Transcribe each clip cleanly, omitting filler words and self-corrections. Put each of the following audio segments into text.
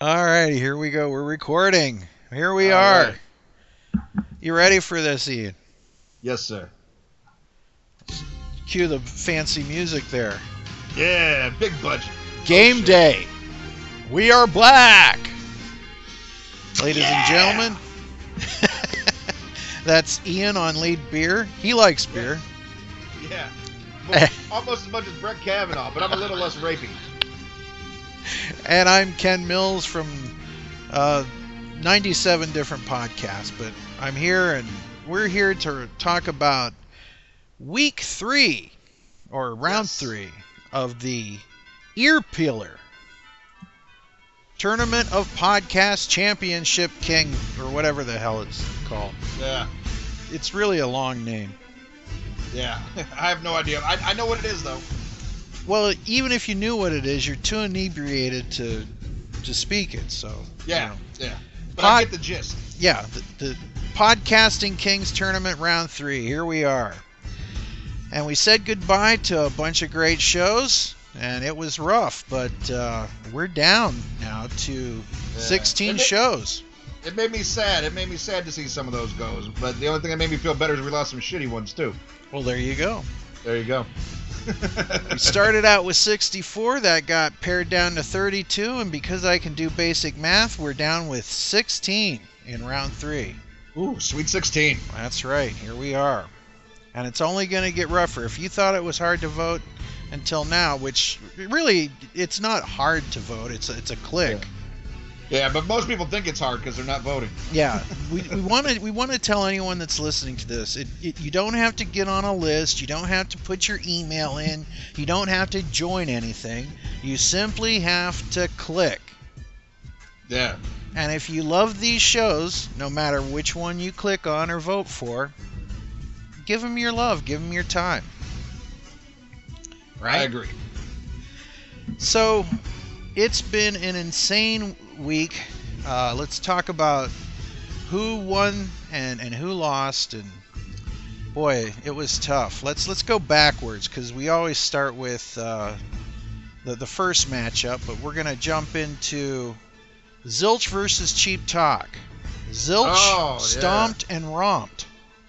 All right, here we go. We're recording. Here we All are. right. You ready for this, Ian? Yes, sir. Cue the fancy music there. Yeah, big budget. Game shit. day. We are black. Ladies and Yeah! gentlemen, that's Ian on lead beer. He likes beer. Yeah. Well, almost as much as Brett Kavanaugh, but I'm a little less rapey. And I'm Ken Mills from 97 different podcasts, but I'm here and we're here to talk about week 3 or round Yes. 3 of the Ear Peeler Tournament of Podcast Championship King, or whatever the hell it's called. Yeah. It's really a long name. Yeah. I have no idea. I know what it is, though. Well, even if you knew what it is, you're too inebriated to speak it. So Yeah. you know. Yeah. But Pod- I get the gist. Yeah, the Podcasting Kings Tournament Round 3. Here we are. And we said goodbye to a bunch of great shows, and it was rough, but we're down now to 16 shows. It made me sad. It made me sad to see some of those goes. But the only thing that made me feel better is we lost some shitty ones, too. Well, there you go. There you go. We started out with 64. That got pared down to 32, and because I can do basic math, we're down with 16 in Round 3. Ooh, Sweet 16. That's right. Here we are. And it's only going to get rougher. If you thought it was hard to vote until now, which really, it's not hard to vote. It's a click. Yeah, but most people think it's hard because they're not voting. Yeah, we want to tell anyone that's listening to this, you don't have to get on a list. You don't have to put your email in. You don't have to join anything. You simply have to click. Yeah. And if you love these shows, no matter which one you click on or vote for, give them your love. Give them your time. Right? I agree. So, it's been an insane week. Let's talk about who won and who lost. And boy, it was tough. Let's go backwards because we always start with the first matchup. But we're gonna jump into Zilch versus Cheap Talk. Zilch stomped and romped.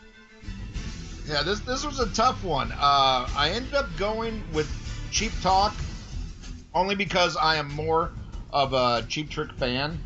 Yeah, this was a tough one. I ended up going with Cheap Talk only because I am more of a Cheap Trick fan.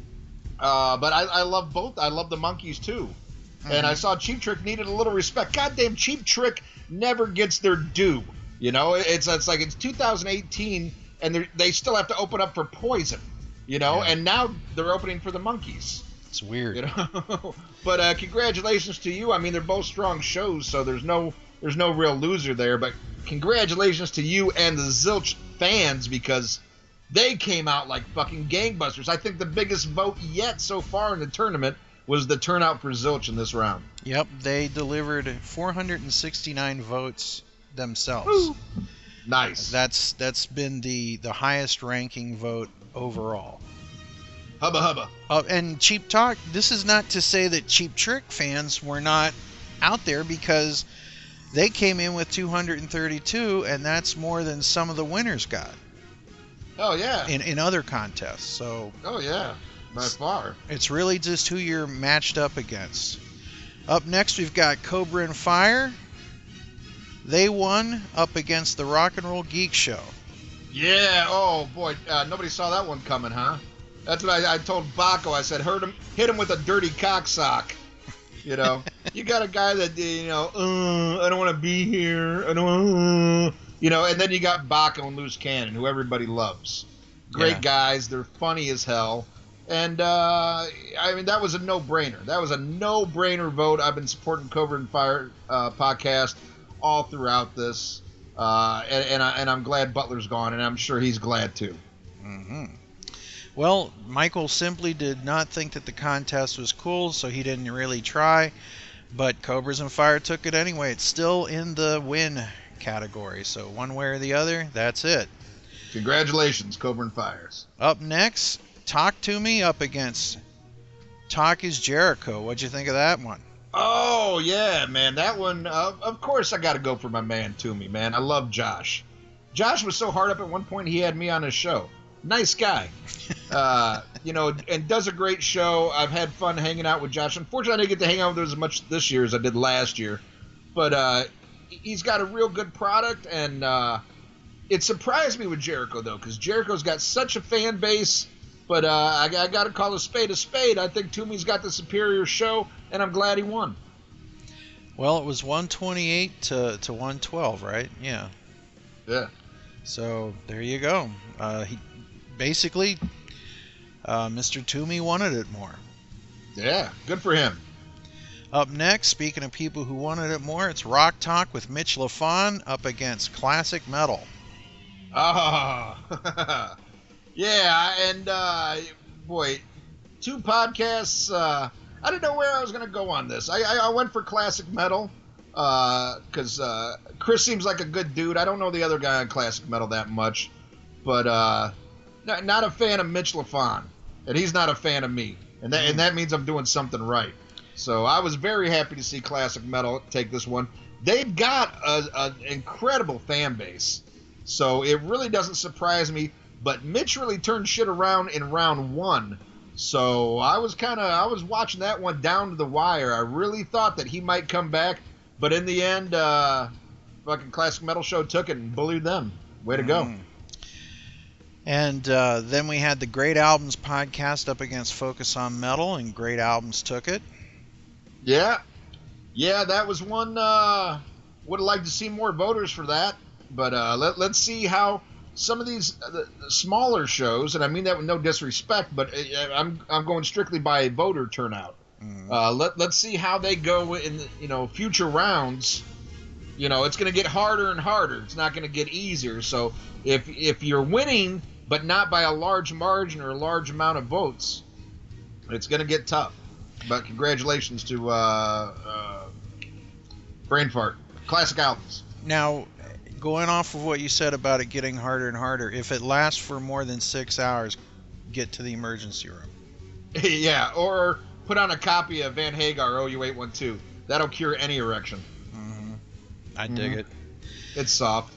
But I love both. I love the Monkees too. Mm-hmm. And I saw Cheap Trick needed a little respect. Goddamn, Cheap Trick never gets their due. You know, it's like it's 2018 and they still have to open up for Poison. You know, and now they're opening for the Monkees. It's weird. You know, but congratulations to you. I mean, they're both strong shows, so there's no real loser there. But congratulations to you and the Zilch fans because they came out like fucking gangbusters. I think the biggest vote yet so far in the tournament was the turnout for Zilch in this round. Yep, they delivered 469 votes themselves. Woo. Nice. That's been the highest ranking vote overall. Hubba hubba. And Cheap Talk, this is not to say that Cheap Trick fans were not out there because they came in with 232, and that's more than some of the winners got. Oh, yeah. In other contests. So. Oh, yeah. By far. It's really just who you're matched up against. Up next, we've got Cobra and Fire. They won up against the Rock and Roll Geek Show. Yeah. Oh, boy. Nobody saw that one coming, huh? That's what I told Baco. I said, hit him with a dirty cocksock. You know, you got a guy that, you know, I don't want to be here. I don't want you know, and then you got Baco and Loose Cannon, who everybody loves. Great guys. They're funny as hell. And, I mean, that was a no-brainer. That was a no-brainer vote. I've been supporting Cobra and Fire podcast all throughout this. And I'm glad Butler's gone, and I'm sure he's glad, too. Mm-hmm. Well, Michael simply did not think that the contest was cool, so he didn't really try. But Cobras and Fire took it anyway. It's still in the win category, so one way or the other, that's it. Congratulations, Cobra and Fires. Up next, Talk to Me up against Talk is Jericho. What'd you think of that one? Oh, yeah, man. That one, of course I got to go for my man, Toomey, man. I love Josh. Josh was so hard up at one point he had me on his show. Nice guy. And does a great show. I've had fun hanging out with Josh. Unfortunately, I didn't get to hang out with him as much this year as I did last year. But he's got a real good product, and it surprised me with Jericho, though, because Jericho's got such a fan base. But I got to call a spade a spade. I think Toomey's got the superior show, and I'm glad he won. Well, it was 128 to 112, right? Yeah. Yeah. So there you go. He basically, Mr. Toomey wanted it more. Yeah, good for him. Up next, speaking of people who wanted it more, it's Rock Talk with Mitch LaFon up against Classic Metal. Oh, yeah, and boy, two podcasts. I didn't know where I was going to go on this. I went for Classic Metal because Chris seems like a good dude. I don't know the other guy on Classic Metal that much, but not a fan of Mitch LaFon, and he's not a fan of me, and that means I'm doing something right. So I was very happy to see Classic Metal take this one. They've got an incredible fan base, so it really doesn't surprise me. But Mitch really turned shit around in round one. So I was watching that one down to the wire. I really thought that he might come back, but in the end, fucking Classic Metal Show took it and bullied them. Way to go. And then we had the Great Albums podcast up against Focus on Metal, and Great Albums took it. Yeah, that was one. Would have liked to see more voters for that, but let's see how some of these the smaller shows, and I mean that with no disrespect, but I'm going strictly by voter turnout. Let's see how they go in future rounds. It's going to get harder and harder. It's not going to get easier. So if you're winning, but not by a large margin or a large amount of votes, it's going to get tough. But congratulations to Brain Fart. Classic Albums. Now, going off of what you said about it getting harder and harder, if it lasts for more than 6 hours, get to the emergency room. Yeah, or put on a copy of Van Hagar OU812. That'll cure any erection. I dig it. It's soft.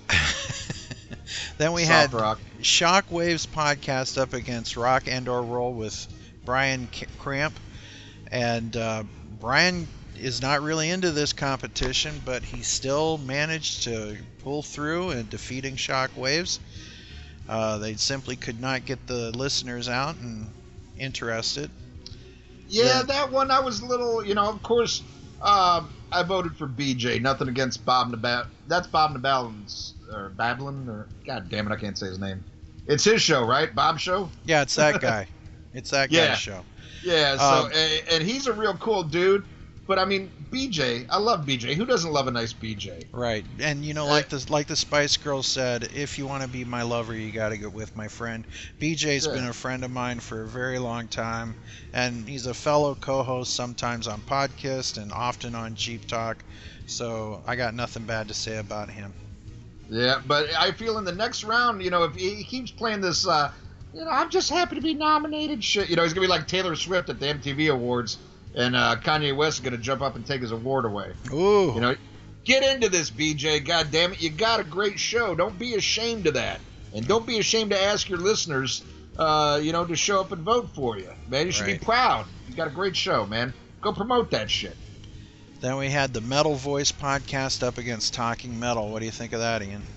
Then we soft had rock. Shockwaves podcast up against Rock and/or Roll with Brian Cramp. And Brian is not really into this competition, but he still managed to pull through in defeating Shockwaves. They simply could not get the listeners out and interested. Yeah, that one I was a little, of course, I voted for BJ. Nothing against Bob Nabal. That's Bob Nabalin's, or Bablin, or God damn it, I can't say his name. It's his show, right? Bob's show? Yeah, it's that guy. It's that guy's show. Yeah, so and he's a real cool dude. But I mean, BJ, I love BJ. Who doesn't love a nice BJ? Right, and like the Spice Girls said, if you want to be my lover, you got to get with my friend. BJ's been a friend of mine for a very long time, and he's a fellow co-host sometimes on podcast and often on Jeep Talk. So I got nothing bad to say about him. Yeah, but I feel in the next round, if he keeps playing this, I'm just happy to be nominated shit. He's gonna be like Taylor Swift at the MTV Awards. And Kanye West is going to jump up and take his award away. Ooh. Get into this, BJ. God damn it. You got a great show. Don't be ashamed of that. And don't be ashamed to ask your listeners, to show up and vote for you. Man, you should be proud. You got a great show, man. Go promote that shit. Then we had the Metal Voice podcast up against Talking Metal. What do you think of that, Ian?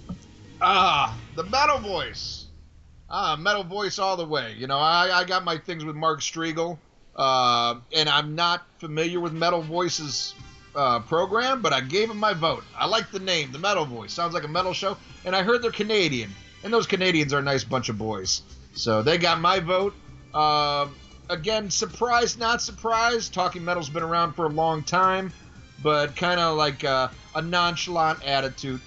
The Metal Voice. Metal Voice all the way. I got my things with Mark Striegel. And I'm not familiar with Metal Voice's program, but I gave him my vote. I like the name, the Metal Voice. Sounds like a metal show. And I heard they're Canadian. And those Canadians are a nice bunch of boys. So they got my vote. Again, surprised, not surprised. Talking Metal's been around for a long time. But kind of like a nonchalant attitude,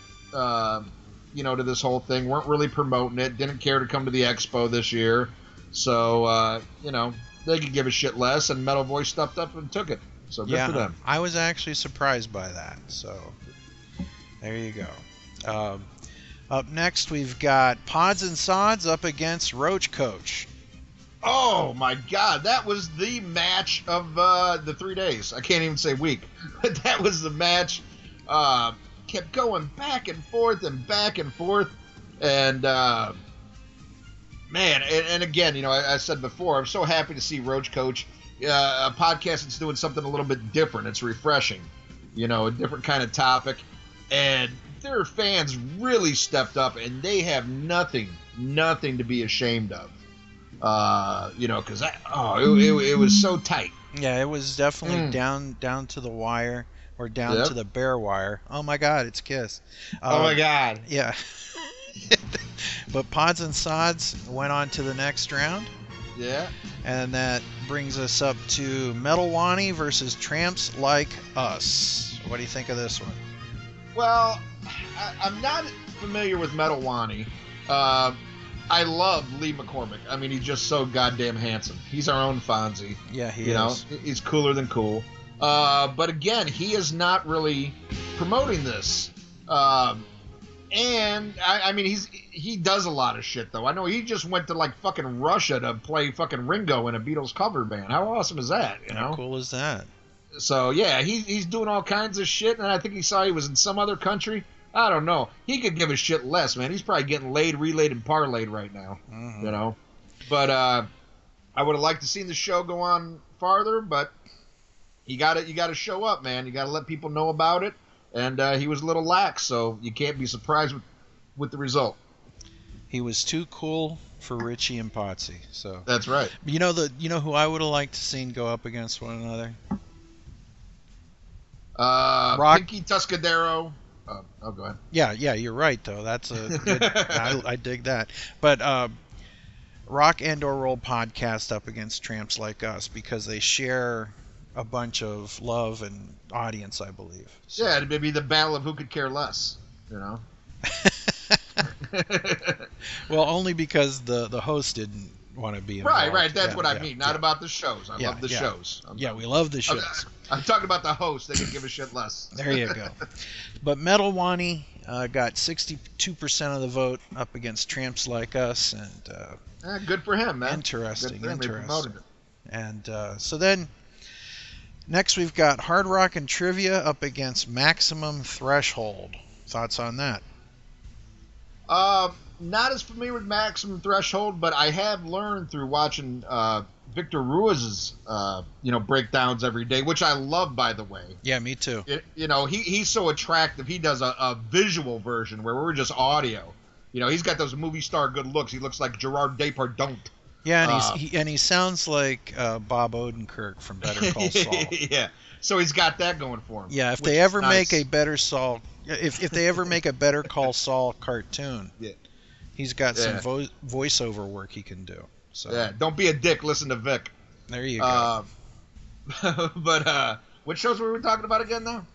to this whole thing. Weren't really promoting it. Didn't care to come to the expo this year. So, they could give a shit less, and Metal Voice stepped up and took it. So good for them. I was actually surprised by that. So there you go. Up next, we've got Pods and Sods up against Roach Coach. Oh, my God. That was the match of the 3 days. I can't even say week. But that was the match. Kept going back and forth and back and forth. And, Man, and again, I said before, I'm so happy to see Roach Coach, a podcast that's doing something a little bit different. It's refreshing, a different kind of topic, and their fans really stepped up, and they have nothing to be ashamed of. Because it was so tight. Yeah, it was definitely down to the wire, or down to the bare wire. Oh my God, it's Kiss. Oh my God. Yeah. But Pods and Sods went on to the next round. Yeah. And that brings us up to Metal Wani versus Tramps Like Us. What do you think of this one? Well, I'm not familiar with Metal Wani. I love Lee McCormick. I mean, he's just so goddamn handsome. He's our own Fonzie. Yeah, he is. He's cooler than cool. But again, he is not really promoting this. And I mean, he does a lot of shit though. I know he just went to like fucking Russia to play fucking Ringo in a Beatles cover band. How awesome is that? How cool is that? So yeah, he's doing all kinds of shit, and I think he saw he was in some other country. I don't know. He could give a shit less, man. He's probably getting laid, relayed, and parlayed right now. Mm-hmm. But I would have liked to see the show go on farther, but you got to show up, man. You got to let people know about it. And he was a little lax, so you can't be surprised with the result. He was too cool for Richie and Potsy. So that's right. You know who I would have liked to seen go up against one another? Pinky Tuscadero. Oh, go ahead. Yeah, you're right though. That's a good, I dig that. But Rock and/or Roll podcast up against Tramps Like Us because they share a bunch of love and audience, I believe. So. Yeah, it'd be the battle of who could care less, Well, only because the host didn't want to be involved. Right. That's what I mean. Not about the shows. I love the shows. We love the shows. I'm talking about the host. They can give a shit less. There you go. But Metal Wani got 62% of the vote up against Tramps Like Us, and good for him, man. Interesting. They promoted it. And so then. Next, we've got Hard Rock and Trivia up against Maximum Threshold. Thoughts on that? Not as familiar with Maximum Threshold, but I have learned through watching Victor Ruiz's breakdowns every day, which I love, by the way. Yeah, me too. He's so attractive. He does a visual version where we're just audio. He's got those movie star good looks. He looks like Gerard Depardieu. Yeah, and he sounds like Bob Odenkirk from Better Call Saul. Yeah, so he's got that going for him. Yeah, if they ever make a Better Saul, if they ever make a Better Call Saul cartoon, he's got some voiceover work he can do. So yeah, don't be a dick. Listen to Vic. There you go. But what shows were we talking about again now?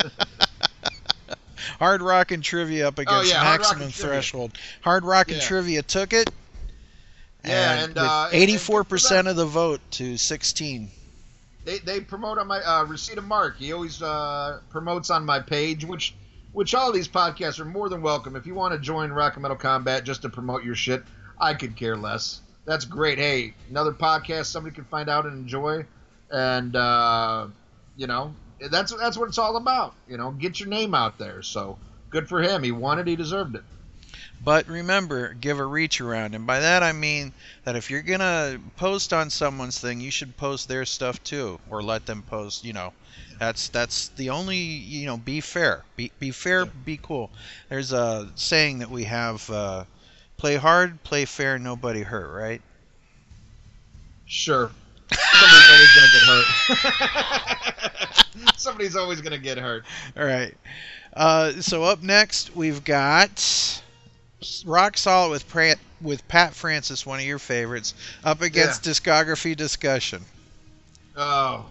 Hard Rock and Trivia up against Maximum Threshold. Hard Rock and Trivia took it. Yeah, and 84% of the vote to 16. They promote on my Receipt Mark. He always promotes on my page, which all these podcasts are more than welcome. If you want to join Rock and Metal Combat just to promote your shit, I could care less. That's great. Hey, another podcast somebody can find out and enjoy, and that's what it's all about. Get your name out there. So good for him. He wanted. He deserved it. But remember, give a reach around. And by that I mean that if you're going to post on someone's thing, you should post their stuff too. Or let them post, That's the only, be fair. Be fair, be cool. There's a saying that we have, play hard, play fair, nobody hurt, right? Sure. Somebody's always going to get hurt. Somebody's always going to get hurt. All right. So up next, we've got Rock Solid with Pat Francis, one of your favorites, up against Discography Discussion. Oh,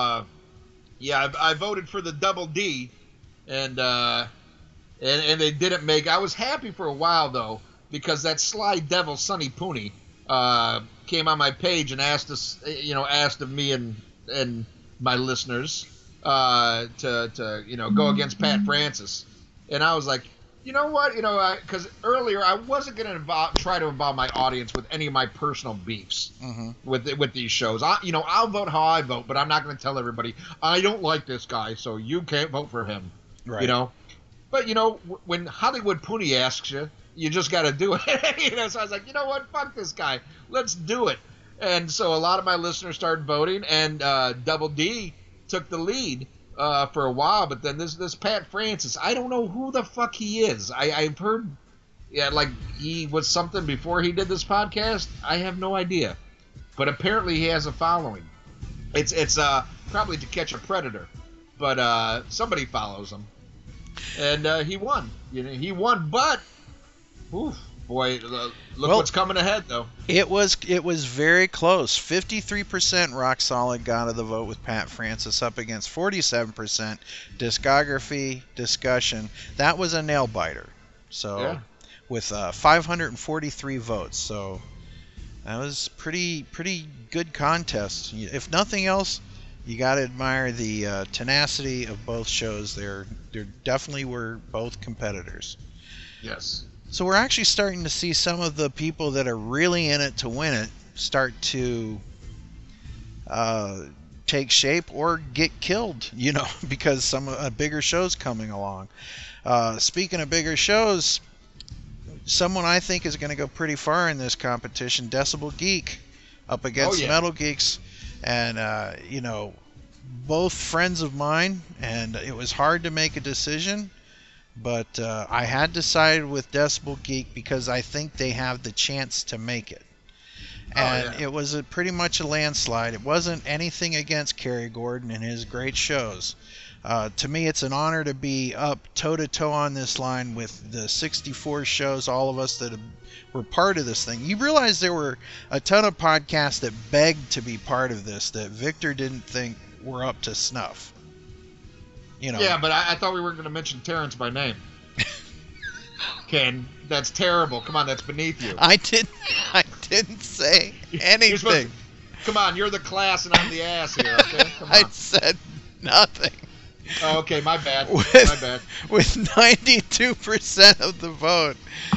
I voted for the Double D, and they didn't make. I was happy for a while though, because that sly devil Sonny Pooney came on my page and asked of me and my listeners to go against Pat Francis, and I was like, you know what? Because earlier I wasn't going to try to involve my audience with any of my personal beefs with these shows. I'll vote how I vote, but I'm not going to tell everybody I don't like this guy, so you can't vote for him. Right. But when Hollywood Pooney asks you, you just got to do it. So I was like, you know what? Fuck this guy. Let's do it. And so a lot of my listeners started voting, and Double D took the lead for a while. But then this Pat Francis, I don't know who the fuck he is. I've heard, like he was something before he did this podcast. I have no idea. But apparently he has a following. It's probably To Catch a Predator, but somebody follows him, and he won. He won, but oof, boy, look what's coming ahead though. It was very close. 53% Rock Solid got of the vote with Pat Francis up against 47% Discography Discussion. That was a nail biter. So Yeah. with 543 votes. So that was pretty good contest. If nothing else, you got to admire the tenacity of both shows. There definitely were both competitors. Yes. So we're actually starting to see some of the people that are really in it to win it start to take shape or get killed, because some bigger shows coming along. Speaking of bigger shows, someone I think is going to go pretty far in this competition, Decibel Geek, up against Metal Geeks, and both friends of mine, and it was hard to make a decision, but I had decided with Decibel Geek because I think they have the chance to make it. And it was pretty much a landslide. It wasn't anything against Kerry Gordon and his great shows. To me, it's an honor to be up toe-to-toe on this line with the 64 shows, all of us that were part of this thing. You realize there were a ton of podcasts that begged to be part of this that Victor didn't think were up to snuff. Yeah, but I thought we were going to mention Terrence by name. Ken, that's terrible. Come on, that's beneath you. I didn't say anything. Come on, you're the class and I'm the ass here, okay? Come on. I said nothing. Oh, okay, my bad. My bad. With 92% of the vote.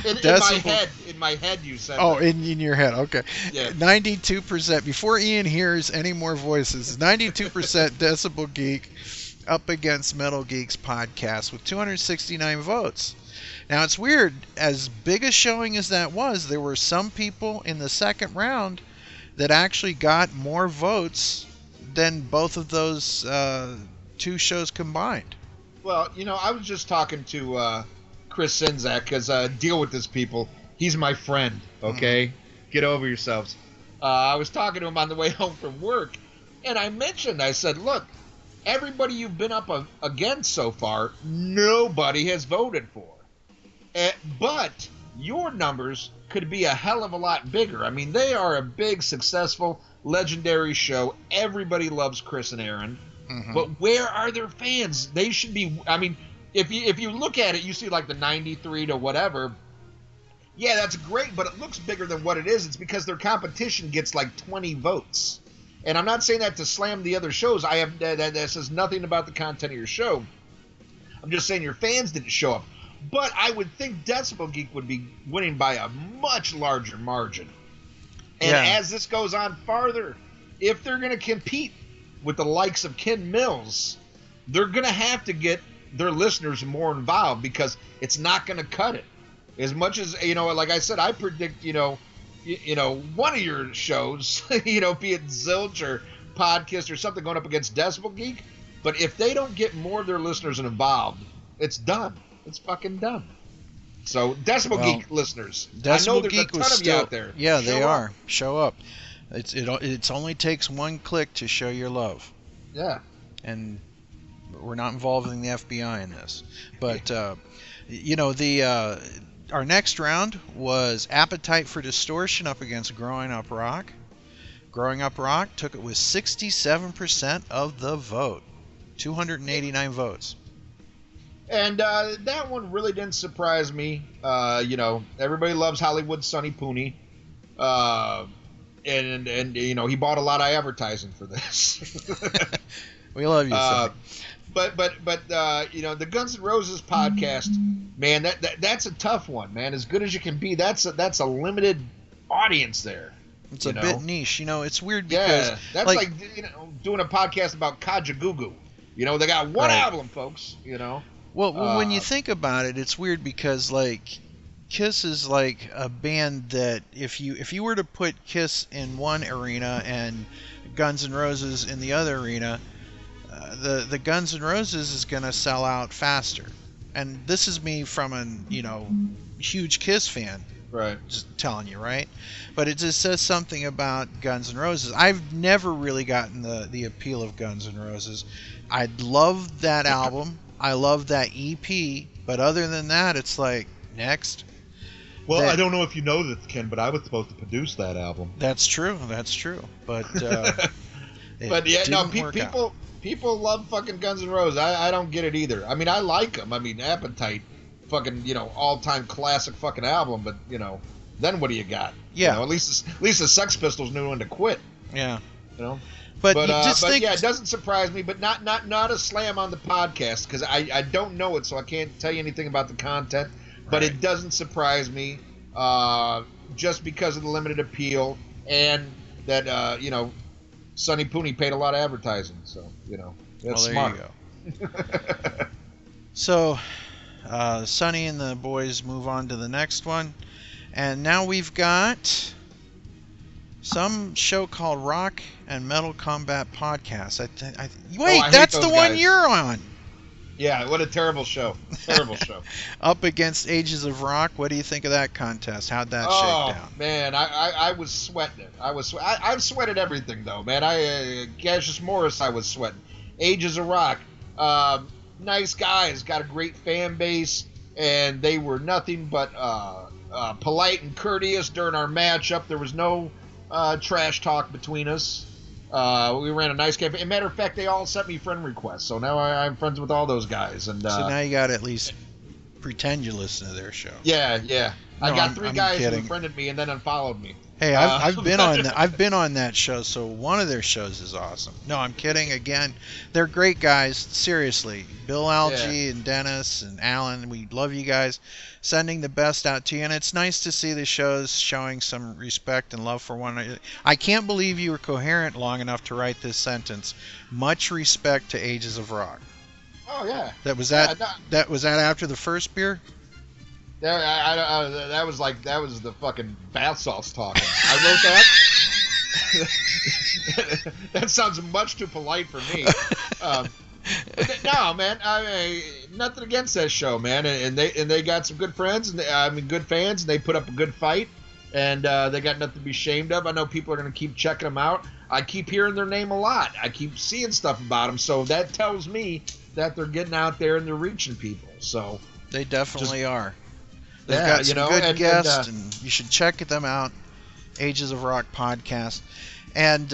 In my head you said Oh, that. in your head, okay. Yeah. 92%. Before Ian hears any more voices, 92% Decibel Geek up against Metal Geeks podcast with 269 votes. Now, it's weird. As big a showing as that was, there were some people in the second round that actually got more votes than both of those two shows combined. Well, I was just talking to Chris Sinzak, because deal with this, people. He's my friend, okay? Get over yourselves. I was talking to him on the way home from work, and I said, look, everybody you've been up against so far, nobody has voted for. But your numbers could be a hell of a lot bigger. I mean, they are a big, successful, legendary show. Everybody loves Chris and Aaron. Mm-hmm. But where are their fans? They should be. I mean, if you look at it, you see like the 93 to whatever. Yeah, that's great, but it looks bigger than what it is. It's because their competition gets like 20 votes. And I'm not saying that to slam the other shows. That says nothing about the content of your show. I'm just saying your fans didn't show up. But I would think Decibel Geek would be winning by a much larger margin. And as this goes on farther, if they're going to compete with the likes of Ken Mills, they're going to have to get their listeners more involved, because it's not going to cut it. As much as, like I said, I predict, one of your shows, be it Zilch or Podcast or something, going up against Decibel Geek. But if they don't get more of their listeners involved, it's done. It's fucking done. So, Decibel Geek listeners, I know there's a ton of you out there. Yeah, they are. Show up. It only takes one click to show your love. Yeah. And we're not involving the FBI in this. But, our next round was Appetite for Distortion up against Growing Up Rock. Growing Up Rock took it with 67% of the vote. 289 votes. And that one really didn't surprise me. Everybody loves Hollywood Sonny Pooney. And he bought a lot of advertising for this. We love you, Sonny. But the Guns N' Roses podcast, man, that's a tough one, man. As good as you can be, that's a limited audience there. It's a bit niche. It's weird because that's like doing a podcast about Kajagoogoo. They got one album, folks. Well, when you think about it, it's weird because Kiss is like a band that if you were to put Kiss in one arena and Guns N' Roses in the other arena, the Guns N' Roses is going to sell out faster. And this is me from an, huge Kiss fan. Right. Just telling you, right? But it just says something about Guns N' Roses. I've never really gotten the appeal of Guns N' Roses. I love that album. I love that EP. But other than that, it's like, next. Well, I don't know if you know this, Ken, but I was supposed to produce that album. That's true. But but yeah, no, people people love fucking Guns N' Roses. I don't get it either. I mean, I like them. I mean, Appetite, fucking, all-time classic fucking album. But then what do you got? Yeah. At least the Sex Pistols knew when to quit. Yeah. But it doesn't surprise me. But not a slam on the podcast because I don't know it, so I can't tell you anything about the content. But Right. it doesn't surprise me just because of the limited appeal and that Sonny Pooney paid a lot of advertising. So that's smart. You go. So Sonny and the boys move on to the next one, and now we've got some show called Rock and Metal Combat Podcast. Wait, I hate that's the those one guys. you're on. Yeah, what a terrible show. Terrible show. Up against Ages of Rock. What do you think of that contest? How'd that Oh, shake down? man, I was sweating it. I've sweated everything, though, man. Cassius Morris, I was sweating. Ages of Rock. Nice guys, got a great fan base, and they were nothing but polite and courteous during our matchup. There was no trash talk between us. We ran a nice campaign. As a matter of fact, they all sent me friend requests, so now I'm friends with all those guys. And So now you got to at least pretend you listen to their show. yeah. I No, got three I'm guys kidding. who friended me and then unfollowed me. Hey, I've been on I've been on that show, so one of their shows is awesome. No, I'm kidding. Again, they're great guys. Seriously, Bill Algie and Dennis and Alan, we love you guys. Sending the best out to you, and it's nice to see the shows showing some respect and love for one another. I can't believe you were coherent long enough to write this sentence. Much respect to Ages of Rock. Oh yeah. That was Yeah, that was that after the first beer? That was the fucking bath salts talking. I wrote that. That sounds much too polite for me. No, man. Nothing against that show, man. And they got some good friends, and good fans, and they put up a good fight, and they got nothing to be ashamed of. I know people are going to keep checking them out. I keep hearing their name a lot. I keep seeing stuff about them, so that tells me that they're getting out there and they're reaching people. So They definitely are. They've Yeah, got some good guests, and, and you should check them out. Ages of Rock podcast, and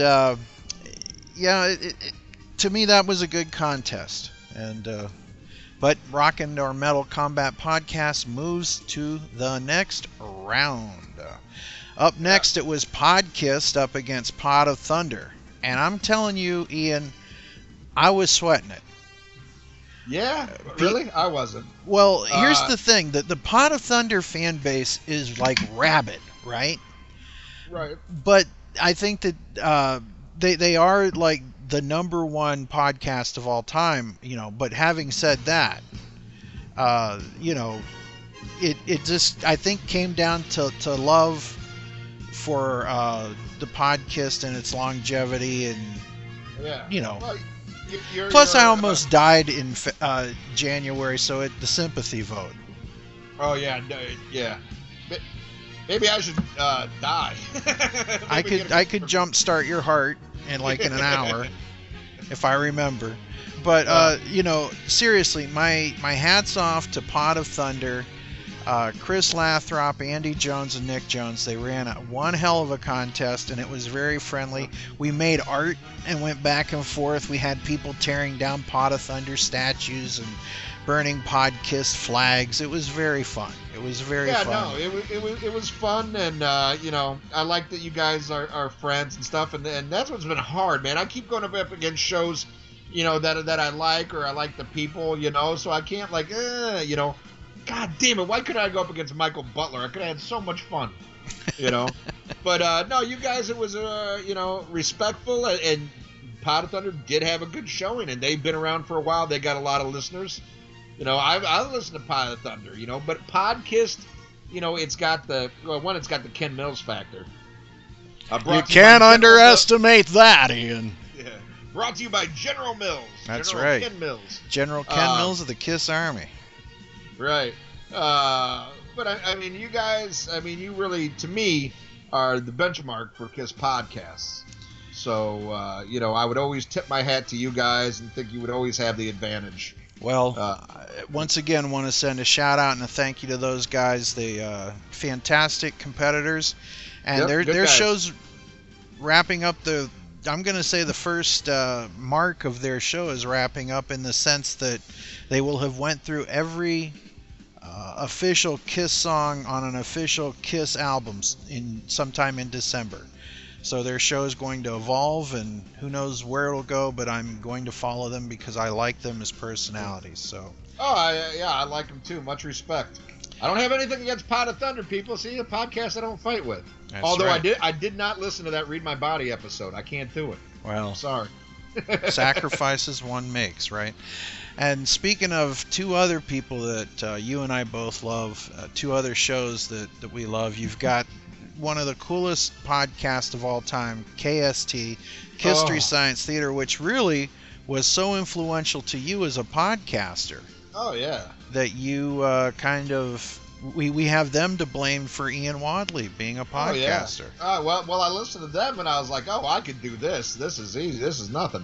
to me that was a good contest. And but Rock and or Metal Combat podcast moves to the next round. Up next, it was Podkissed up against Pot of Thunder, and I'm telling you, Ian, I was sweating it. yeah, really, I wasn't. Well, here's the thing: the Pot of Thunder fan base is like rabid, right? Right. But I think that they are like the number one podcast of all time, But having said that, it just I think came down to love for the Podkissed and its longevity, and Yeah. Well, plus I almost died in January, so the sympathy vote. Oh yeah, yeah. Maybe I should die. I could jumpstart your heart in an hour if I remember. But seriously, my hats off to Pot of Thunder, Chris Lathrop, Andy Jones, and Nick Jones. They ran one hell of a contest, and it was very friendly. We made art and went back and forth. We had people tearing down Pot of Thunder statues and burning Podkissed flags. It was very fun. It was very fun. Yeah, no, it was fun, and I like that you guys are friends and stuff, and that's what's been hard, man. I keep going up against shows, that I like, or I like the people, so I can't God damn it, why couldn't I go up against Michael Butler? I could have had so much fun, But no, you guys, it was respectful, and Pot of Thunder did have a good showing, and they've been around for a while. They got a lot of listeners. I listen to Pot of Thunder, but Podkissed it's got the Ken Mills factor. You Brought to can't by underestimate that, Ian. Yeah. Brought to you by General Mills. That's General right. Ken Mills. General Ken Mills of the KISS Army. Right. But I mean, you guys, you really, to me, are the benchmark for KISS podcasts. So, I would always tip my hat to you guys and think you would always have the advantage. Well, once again, want to send a shout out and a thank you to those guys. They fantastic competitors, and their show's wrapping up. I'm going to say the first mark of their show is wrapping up in the sense that they will have went through every official KISS song on an official KISS album sometime in December. So their show is going to evolve, and who knows where it'll go, but I'm going to follow them because I like them as personalities. So. I like them too. Much respect. I don't have anything against Pot of Thunder, people. See, a podcast I don't fight with. That's Although right. I did not listen to that Read My Body episode. I can't do it. Well, sorry. Sacrifices one makes, right? And speaking of two other people that you and I both love, two other shows that we love, you've got one of the coolest podcasts of all time, KST, History Science Theater, which really was so influential to you as a podcaster. Oh, yeah. That you we have them to blame for Ian Wadley being a podcaster. Oh, yeah. Well, I listened to them and I was like, oh, I could do this. This is easy. This is nothing.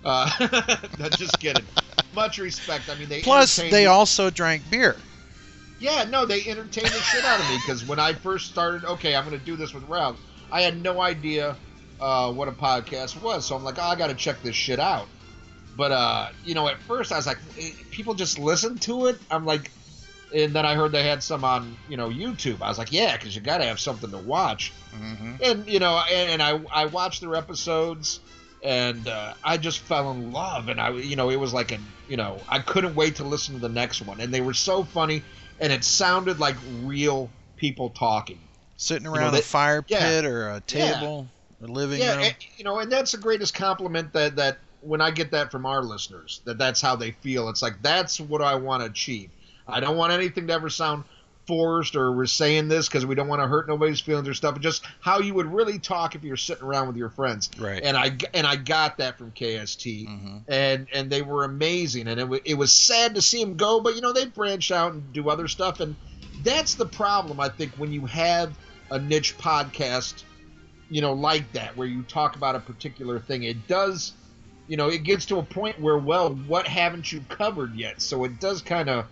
Just kidding. Much respect. I mean, they also drank beer. Yeah, no, they entertained the shit out of me because when I first started, okay, I'm going to do this with Ralph, I had no idea what a podcast was. So I'm like, I got to check this shit out. But, at first I was like, people just listen to it? I'm like, and then I heard they had some on, YouTube. I was like, yeah, because you got to have something to watch. Mm-hmm. And, I watched their episodes, and I just fell in love. And, it was like I couldn't wait to listen to the next one. And they were so funny, and it sounded like real people talking. Sitting around a fire pit or a table, a living room. And that's the greatest compliment that when I get that from our listeners, that's how they feel. It's like, that's what I want to achieve. I don't want anything to ever sound forced or we're saying this because we don't want to hurt nobody's feelings or stuff. But just how you would really talk if you're sitting around with your friends. Right. And I got that from KST. Mm-hmm. And they were amazing. And it was sad to see them go, but, they branch out and do other stuff. And that's the problem, I think, when you have a niche podcast, like that, where you talk about a particular thing. It does... it gets to a point where, well, what haven't you covered yet? So it does kind of,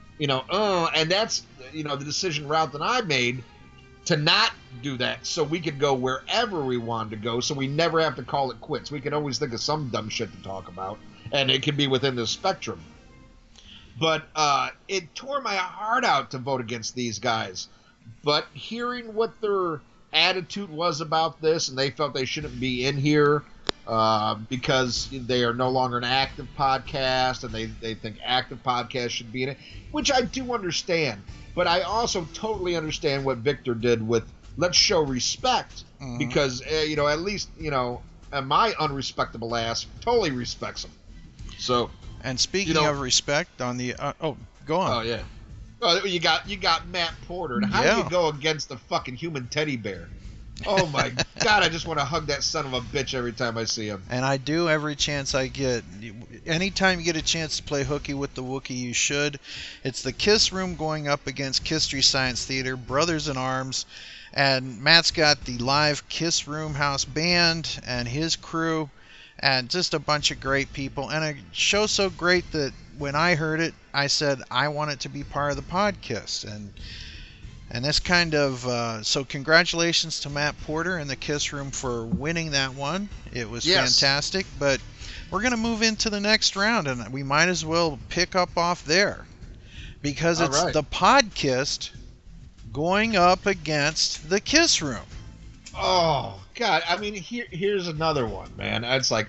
and that's, the decision route that I made to not do that so we could go wherever we wanted to go so we never have to call it quits. We can always think of some dumb shit to talk about, and it can be within the spectrum. But it tore my heart out to vote against these guys. But hearing what their attitude was about this, and they felt they shouldn't be in here, because they are no longer an active podcast and they think active podcasts should be in it, which I do understand. But I also totally understand what Victor did with let's show respect, because, at least, my unrespectable ass totally respects him. So. And speaking of respect on the, go on. Oh, yeah. Oh, you got Matt Porter. And how do you go against the fucking human teddy bear? Oh my God, I just want to hug that son of a bitch every time I see him. And I do every chance I get. Anytime you get a chance to play hooky with the Wookiee, you should. It's the KISS Room going up against History Science Theater, Brothers in Arms. And Matt's got the live KISS Room House band and his crew. And just a bunch of great people. And a show so great that when I heard it, I said, I want it to be part of the podcast. And this kind of, so congratulations to Matt Porter and the KISS Room for winning that one. It was fantastic, but we're going to move into the next round, and we might as well pick up off there, because it's the podcast going up against the KISS Room. Oh, God. I mean, here's another one, man. It's like,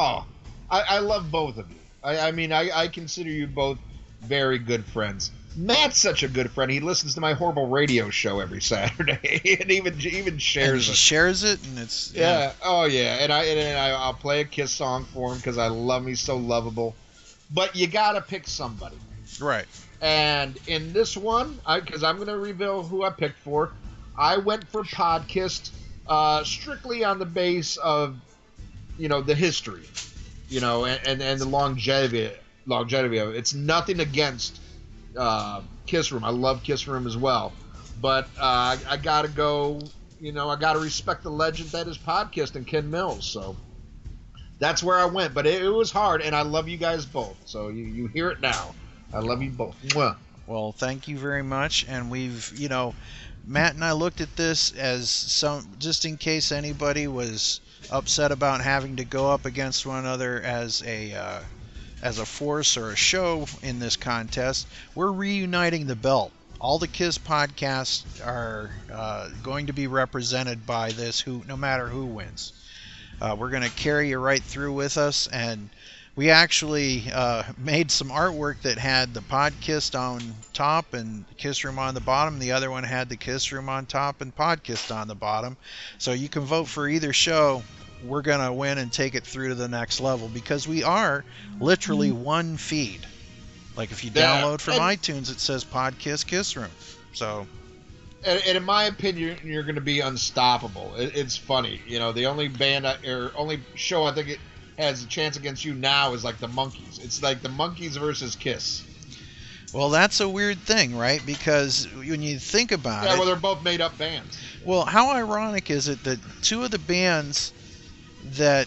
I love both of you. I consider you both very good friends. Matt's such a good friend. He listens to my horrible radio show every Saturday, and even shares it. Shares it, and it's Oh yeah, and I'll play a KISS song for him because I love him. He's so lovable. But you gotta pick somebody, right? And in this one, because I'm going to reveal who I picked for, I went for Podcast strictly on the base of, the history, and the longevity of it. It's nothing against Kiss Room. I love Kiss Room as well. But I got to go, I got to respect the legend that is Podcast and Ken Mills. So that's where I went. But it was hard, and I love you guys both. So you hear it now. I love you both. Mwah. Well, thank you very much. And we've, Matt and I looked at this as just in case anybody was upset about having to go up against one another as a force or a show in this contest. We're reuniting the belt. All the Kiss podcasts are going to be represented by this, no matter who wins. We're going to carry you right through with us, and we actually made some artwork that had the Podcast on top and Kiss Room on the bottom. The other one had the Kiss Room on top and Podcast on the bottom. So you can vote for either show. We're going to win and take it through to the next level because we are literally one feed. Like if you download from iTunes, it says Podcast Kiss Room. So, and in my opinion, you're going to be unstoppable. It's funny. The only band or only show I think it has a chance against you now is like the Monkees. It's like the Monkees versus Kiss. Well, that's a weird thing, right? Because when you think about it... Yeah, well, they're both made-up bands. Well, how ironic is it that two of the bands that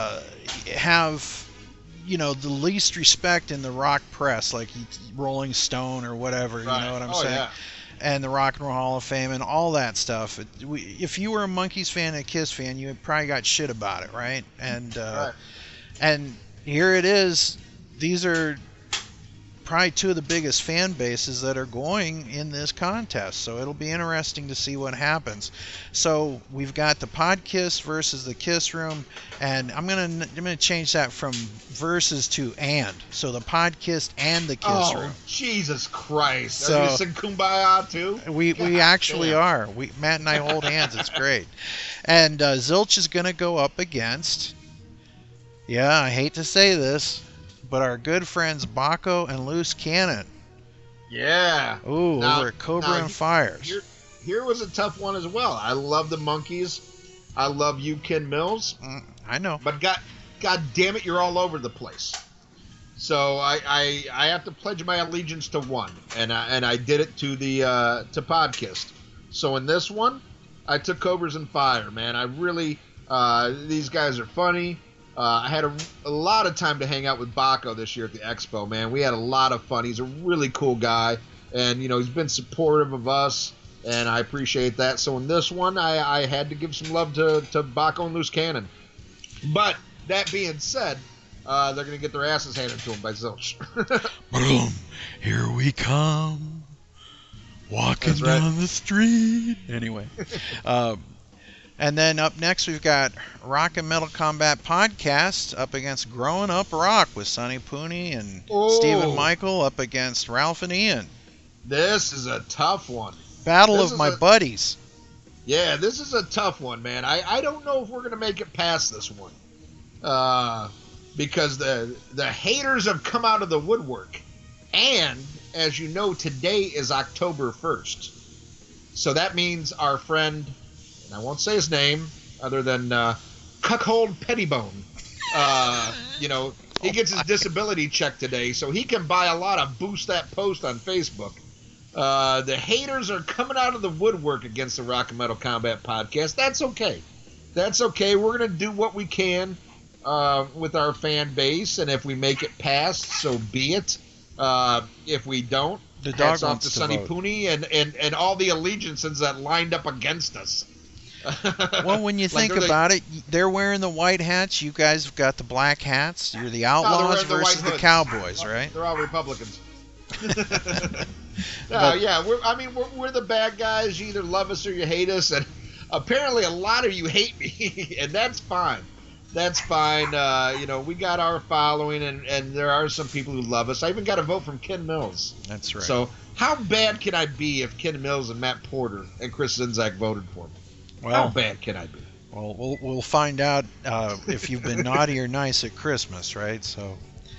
have, the least respect in the rock press, like Rolling Stone or whatever, right. You know what I'm saying? Yeah. And the Rock and Roll Hall of Fame and all that stuff. If you were a Monkees fan and a Kiss fan, you had probably got shit about it, right? And right. And here it is. These are probably two of the biggest fan bases that are going in this contest. So it'll be interesting to see what happens. So we've got the Podkiss versus the Kiss Room, and I'm gonna change that from versus to and. So the Podkiss and the Kiss Room. Jesus Christ! So, are you sing Kumbaya too? We actually are. Matt and I hold hands. It's great. And Zilch is gonna go up against. Yeah, I hate to say this, but our good friends Baco and Loose Cannon. Yeah. Ooh, over at Cobra and Fires. Here was a tough one as well. I love the Monkees. I love you, Ken Mills. I know. But God damn it, you're all over the place. So I have to pledge my allegiance to one, and I did it to the to Podcast. So in this one, I took Cobras and Fire. Man, I really these guys are funny. I had a lot of time to hang out with Baco this year at the Expo, man. We had a lot of fun. He's a really cool guy, and, he's been supportive of us, and I appreciate that. So in this one, I had to give some love to Baco and Loose Cannon. But that being said, they're going to get their asses handed to them by Zilch. Boom, here we come, walking right. down the street. Anyway, and then up next, we've got Rock and Metal Combat Podcast up against Growing Up Rock with Sonny Pooney and Stephen Michael up against Ralph and Ian. This is a tough one. Battle of my buddies. Yeah, this is a tough one, man. I don't know if we're going to make it past this one. Because the haters have come out of the woodwork. And, as you know, today is October 1st. So that means our friend... and I won't say his name other than Cuckold Pettibone. He gets his disability check today, so he can buy a lot of Boost That Post on Facebook. The haters are coming out of the woodwork against the Rock and Metal Combat Podcast. That's okay. That's okay. We're going to do what we can with our fan base, and if we make it past, so be it. If we don't, hats off to Sonny Pooney and all the allegiances that lined up against us. Well, when you think about it, they're wearing the white hats. You guys have got the black hats. You're the Outlaws versus the Cowboys, right? They're all Republicans. We're the bad guys. You either love us or you hate us, and apparently a lot of you hate me, and that's fine. That's fine. We got our following, and there are some people who love us. I even got a vote from Ken Mills. That's right. So how bad can I be if Ken Mills and Matt Porter and Chris Zinzak voted for me? Well, how bad can I be? Well, we'll find out if you've been naughty or nice at Christmas, right? So,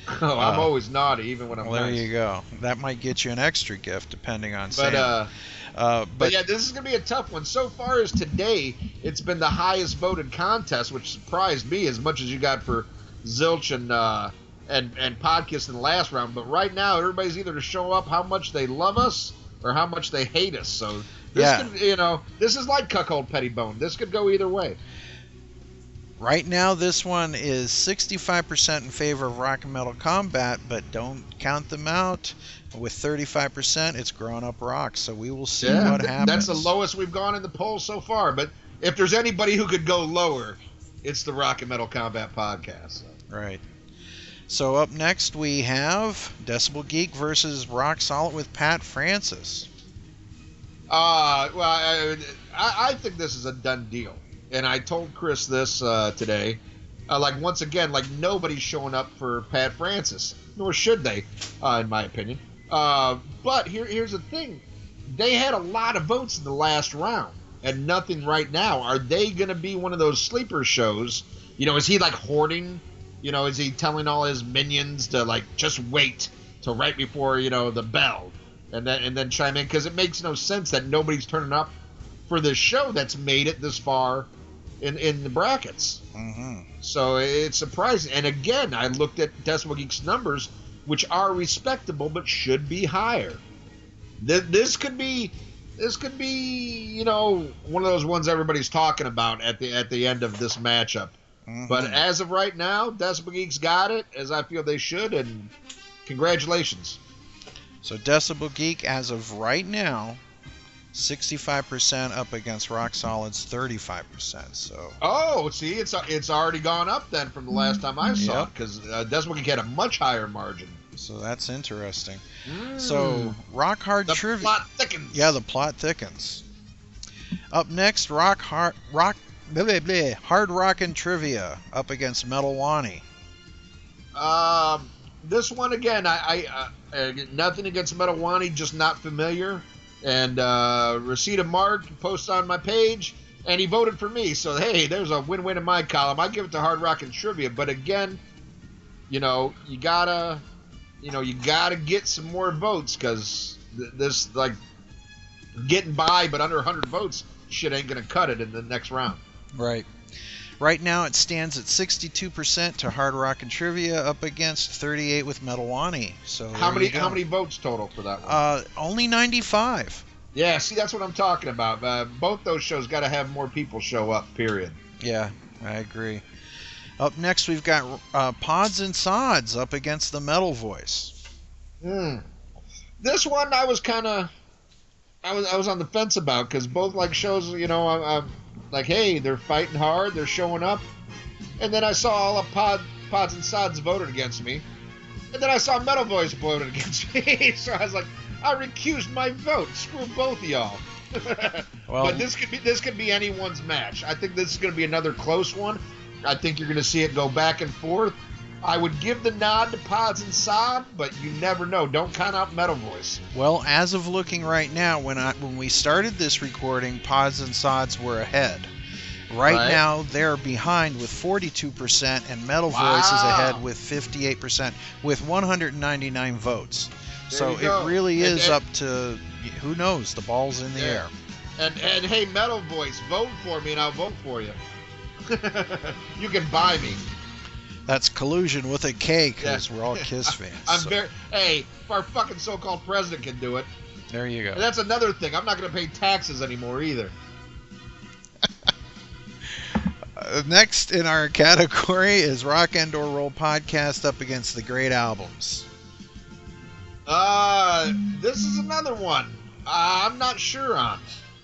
Oh, I'm always naughty, even when I'm Well, there nice. you go. That might get you an extra gift, depending on But Sam. but yeah, this is gonna be a tough one. So far as today, it's been the highest voted contest, which surprised me as much as you got for Zilch and Podcast in the last round. But right now, everybody's either to show up how much they love us or how much they hate us. So this could, this is like Cuckold Pettibone. This could go either way. Right now, this one is 65% in favor of Rock and Metal Combat, but don't count them out. With 35%, it's Grown Up Rock, so we will see what happens. That's the lowest we've gone in the poll so far. But if there's anybody who could go lower, it's the Rock and Metal Combat podcast. Right. So up next, we have Decibel Geek versus Rock Solid with Pat Francis. Well, I think this is a done deal. And I told Chris this today. Once again, nobody's showing up for Pat Francis, nor should they, in my opinion. But here's the thing. They had a lot of votes in the last round, and nothing right now. Are they going to be one of those sleeper shows? Is he hoarding? Is he telling all his minions to just wait till right before the bell, and then chime in? Because it makes no sense that nobody's turning up for this show that's made it this far in the brackets. Mm-hmm. So it's surprising. And again, I looked at Decibel Geek's numbers, which are respectable but should be higher. This could be one of those ones everybody's talking about at the end of this matchup. Mm-hmm. But as of right now, Decibel Geek's got it, as I feel they should, and congratulations. So Decibel Geek, as of right now, 65% up against Rock Solid's 35%. So see, it's already gone up then from the last time I saw it, because Decibel Geek had a much higher margin. So that's interesting. So Rock Hard Trivia. The plot thickens. Yeah, the plot thickens. Up next, Hard Rockin' Trivia up against Metal Wani. This one again, I nothing against Metal Wani, just not familiar. And Receipt of Mark posts on my page, and he voted for me. So hey, there's a win-win in my column. I give it to Hard Rockin' Trivia, but again, you gotta get some more votes, because this getting by but under 100 votes shit ain't gonna cut it in the next round. Right. Right now it stands at 62% to Hard Rockin' Trivia up against 38 with Metal Wani. So how many votes total for that one? Only 95. Yeah, see, that's what I'm talking about. Both those shows got to have more people show up, period. Yeah, I agree. Up next we've got Pods and Sods up against the Metal Voice. This one I was on the fence about, because both shows, I'm hey, they're fighting hard, they're showing up, and then I saw all of Pods and Sods voted against me, and then I saw Metal Voice voted against me, so I was like, I recused my vote. Screw both of y'all. Well, but this could be anyone's match. I think this is going to be another close one. I think you're going to see it go back and forth. I would give the nod to Pods and Sod, but you never know. Don't count out Metal Voice. Well, as of looking right now, when we started this recording, Pods and Sods were ahead. Right now, they're behind with 42%, and Metal Voice is ahead with 58%, with 199 votes. So it really is up to, who knows, the ball's in the air. And hey, Metal Voice, vote for me and I'll vote for you. You can buy me. That's collusion with a K, because we're all KISS fans. Hey, if our fucking so-called president can do it. There you go. And that's another thing. I'm not going to pay taxes anymore either. Next in our category is Rock and or Roll Podcast up against the Great Albums. This is another one I'm not sure on.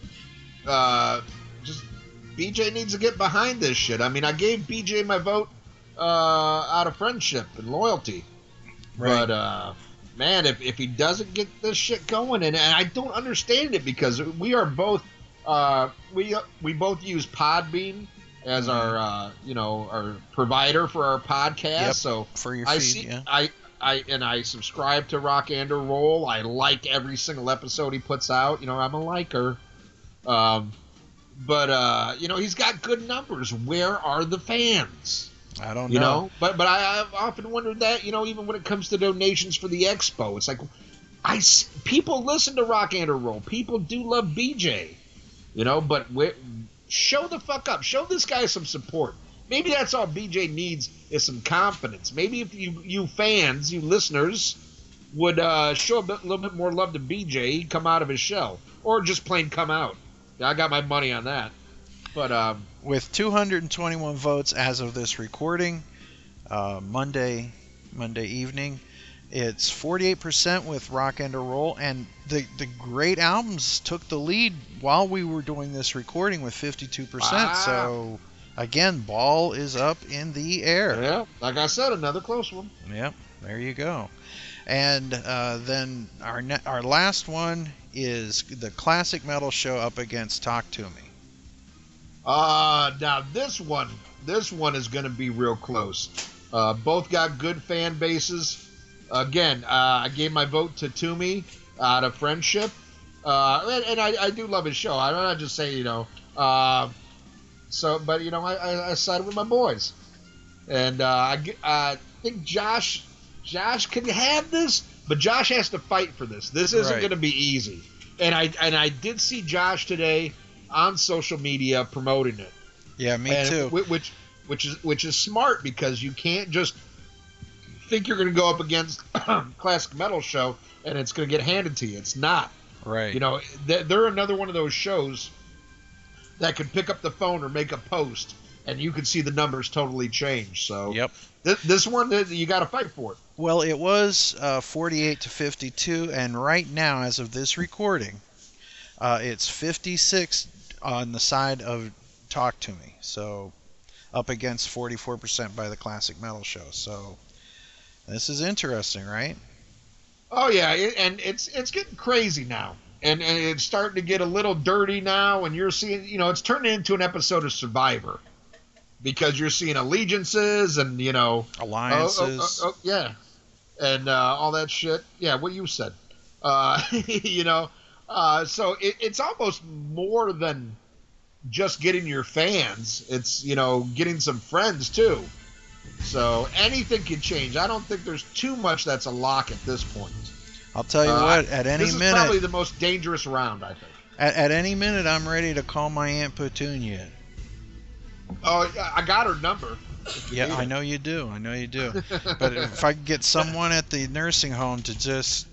Just BJ needs to get behind this shit. I mean, I gave BJ my vote out of friendship and loyalty. Right. But man, if he doesn't get this shit going, and I don't understand it, because we are both we both use Podbean as our our provider for our podcast. Yep, so for your feed, I subscribe to Rock and or Roll. I like every single episode he puts out. I'm a liker. But he's got good numbers. Where are the fans? I don't You know. know, but I've often wondered that, even when it comes to donations for the expo, it's like people listen to Rock and Roll. People do love BJ, but show the fuck up. Show this guy some support. Maybe that's all BJ needs is some confidence. Maybe if you fans, you listeners, would show a little bit more love to BJ, he'd come out of his shell, or just plain come out. Yeah, I got my money on that. But with 221 votes as of this recording, Monday evening, it's 48% with Rock and Roll, and the great albums took the lead while we were doing this recording with 52%. Wow. So again, ball is up in the air. Yeah, like I said, another close one. Yep, there you go. And then our last one is the Classic Metal Show up against Talk to Me. Now this one is going to be real close. Both got good fan bases. Again, I gave my vote to Toomey out of friendship, and I do love his show. I'm not just saying, I sided with my boys, and I think Josh can have this, but Josh has to fight for this. This isn't going to be easy. And I did see Josh today on social media promoting it. Yeah, me too. Which is smart, because you can't just think you're going to go up against Classic Metal Show and it's going to get handed to you. It's not. Right. They're another one of those shows that could pick up the phone or make a post, and you could see the numbers totally change. So yep. This one, you got to fight for it. Well, it was 48-52, and right now, as of this recording, it's 56 on the side of Talk to Me. So up against 44% by the Classic Metal Show. So this is interesting, right? Oh yeah, and it's getting crazy now, and it's starting to get a little dirty now, and you're seeing, it's turning into an episode of Survivor, because you're seeing allegiances and alliances. Yeah, and all that shit. Yeah, what you said. So it's almost more than just getting your fans. It's getting some friends too. So anything can change. I don't think there's too much that's a lock at this point. I'll tell you what, at any this is minute, probably the most dangerous round, I think. At any minute, I'm ready to call my Aunt Petunia. Oh, I got her number. Yeah, I know you do. But if I could get someone at the nursing home to just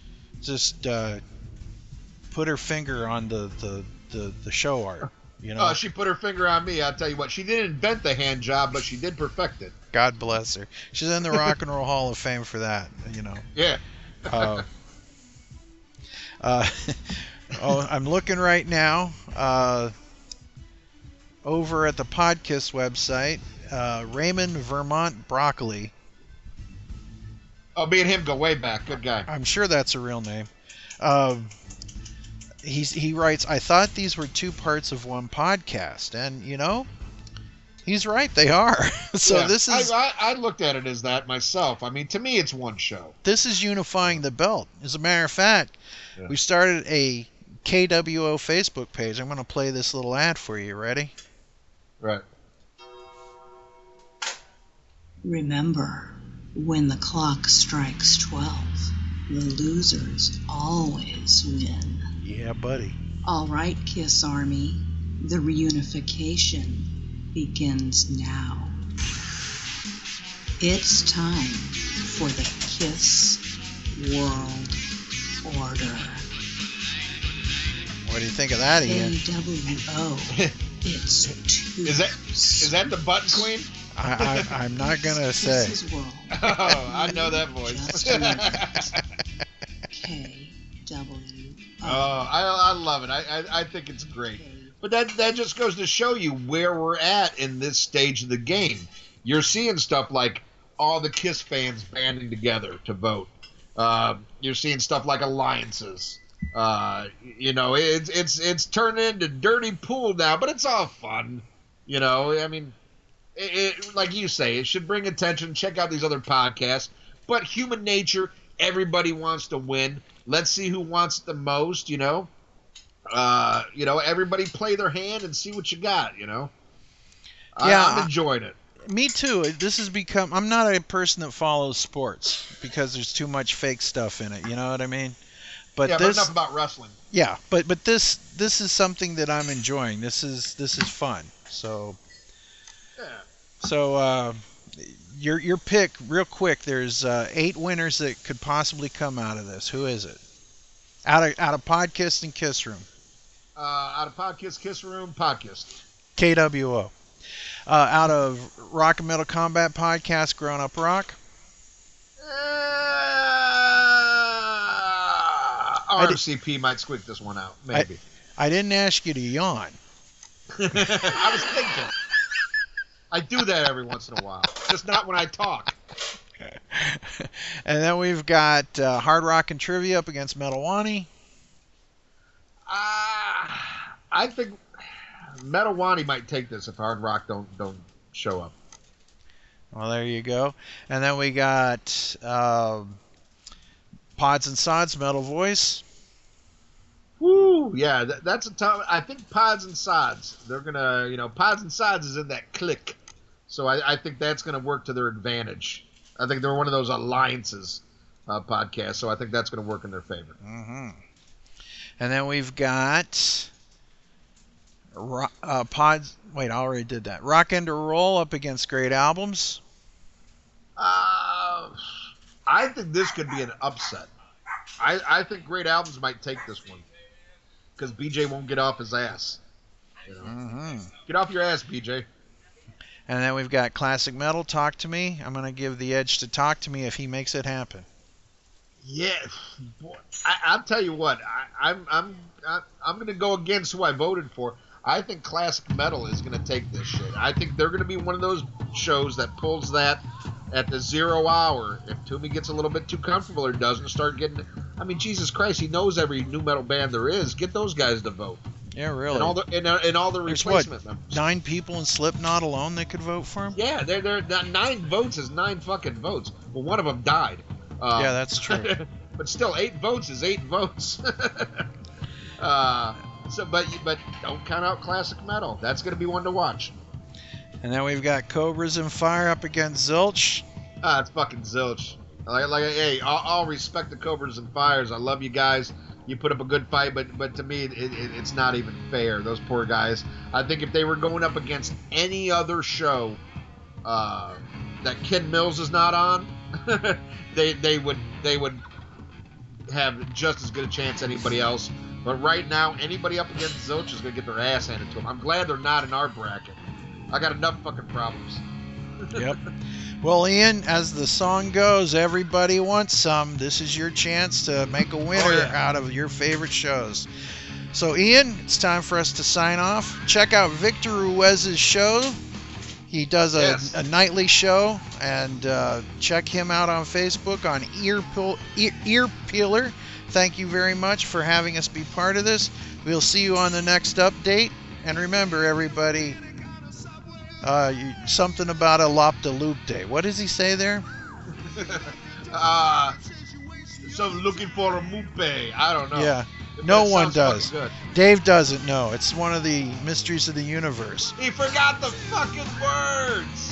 put her finger on the show art, she put her finger on me. I'll tell you what, she didn't invent the hand job, but she did perfect it. God bless her. She's in the Rock and Roll Hall of Fame for that, Yeah. I'm looking right now over at the Podkiss website. Raymond Vermont Broccoli. Oh, me and him go way back. Good guy. I'm sure that's a real name. He writes, I thought these were two parts of one podcast, and he's right, they are. So yeah, this is. I looked at it as that myself. I mean, to me, it's one show. This is unifying the belt. As a matter of fact, we started a KWO Facebook page. I'm going to play this little ad for you. Ready? Right. Remember, when the clock strikes 12, the losers always win. Yeah, buddy. All right, Kiss Army, the reunification begins now. It's time for the Kiss World Order. What do you think of that, Ian? KWO. It's two. Is that the Button Queen? I'm not gonna say. World. Oh, I know that voice. KWO. Oh, I love it. I think it's great. But that just goes to show you where we're at in this stage of the game. You're seeing stuff like all the Kiss fans banding together to vote. You're seeing stuff like alliances. It's turned into dirty pool now, but it's all fun. I mean, it, like you say, it should bring attention. Check out these other podcasts. But human nature, everybody wants to win. Let's see who wants it the most. Everybody play their hand and see what you got. Yeah, I'm enjoying it. Me too. This has become. I'm not a person that follows sports because there's too much fake stuff in it. You know what I mean? But yeah, this, but enough about wrestling. yeah. But this is something that I'm enjoying. This is fun. So Yeah. Your pick real quick. There's 8 winners that could possibly come out of this. Who is it? Out of Podcast and Kiss Room. Out of Podcast Kiss Room, Podcast. KWO. Out of Rock and Metal Combat Podcast, Grown Up Rock. RMCP might squeak this one out, maybe. I didn't ask you to yawn. I was thinking. I do that every once in a while, just not when I talk. And then we've got Hard Rock and Trivia up against Metalwani. I think Metalwani might take this if Hard Rock don't show up. Well, there you go. And then we got Pods and Sods, Metal Voice. Woo! Yeah, that's a tough. I think Pods and Sods. They're gonna, Pods and Sods is in that clique, so I think that's gonna work to their advantage. I think they're one of those alliances podcasts, so I think that's gonna work in their favor. Mm-hmm. And then we've got Pods. Wait, I already did that. Rock and Roll up against Great Albums. I think this could be an upset. I think Great Albums might take this one because BJ won't get off his ass. Mm-hmm. Get off your ass, BJ. And then we've got Classic Metal, Talk to Me. I'm going to give the edge to Talk to Me if he makes it happen. Yeah, boy, I'll tell you what. I'm going to go against who I voted for. I think Classic Metal is going to take this shit. I think they're going to be one of those shows that pulls that at the 0 hour. If Toomey gets a little bit too comfortable or doesn't start getting... I mean, Jesus Christ, he knows every new metal band there is. Get those guys to vote. Yeah, really. And all the There's replacement what, members. 9 people in Slipknot alone that could vote for him? Yeah, they're 9 votes is 9 fucking votes. Well, one of them died. Yeah, that's true. But still, 8 votes is 8 votes. But don't count out Classic Metal. That's going to be one to watch. And then we've got Cobras and Fire up against Zilch. It's fucking Zilch. Hey, I'll respect the Cobras and Fires. I love you guys. You put up a good fight, but to me, it's not even fair. Those poor guys. I think if they were going up against any other show that Ken Mills is not on, they would have just as good a chance as anybody else. But right now, anybody up against Zilch is going to get their ass handed to them. I'm glad they're not in our bracket. I got enough fucking problems. Yep. Well, Ian, as the song goes, everybody wants some. This is your chance to make a winner out of your favorite shows. So, Ian, it's time for us to sign off. Check out Victor Ruiz's show. He does a nightly show, and check him out on Facebook on Ear Peeler. Thank you very much for having us be part of this. We'll see you on the next update. And remember, everybody, something about a Lopta-Loop Day. What does he say there? So looking for a Moope. I don't know. Yeah. But No one does. Good. Dave doesn't know. It's one of the mysteries of the universe. He forgot the fucking words.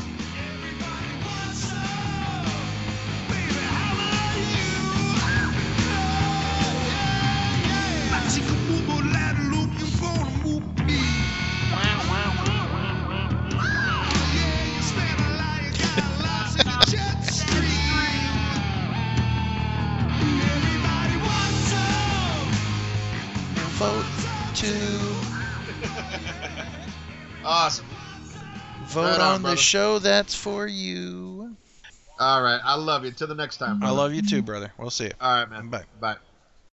Vote to Awesome. vote Right on on, the brother. show that's for you. All right. I love you. Till the next time, I brother. love you too, brother. We'll see you. All right, man. Bye. Bye.